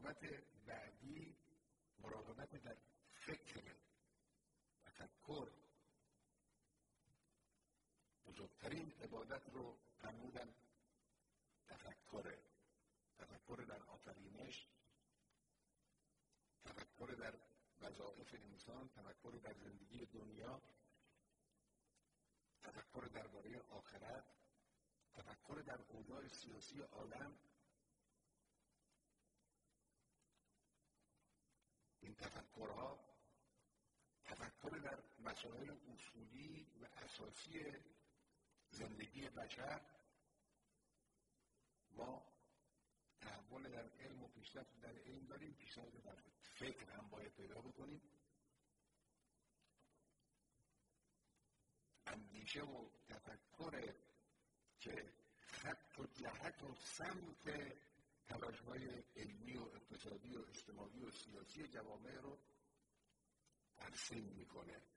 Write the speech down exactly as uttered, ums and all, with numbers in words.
مراقبت بعدی مراقبت در فکر، تفکر. بزرگترین عبادت رو فرمودن تفکره، تفکر در آفرینش، تفکر در وظایف انسان، تفکر در زندگی دنیا، تفکر درباره آخرت، تفکر در اوضاع سیاسی عالم. این تفکرها تفکر در مسائل اصولی و اساسی زندگی بشر. ما تحول در علم و پیشرفت در علم داریم، پیشرفت در فکر هم باید پیدا بکنیم. اندیشه و تفکر که خط و جهت و سمت تلاش‌های علمی و اقتصادی و اجتماعی و سیاسی جوامع رو ترسیم میکنه.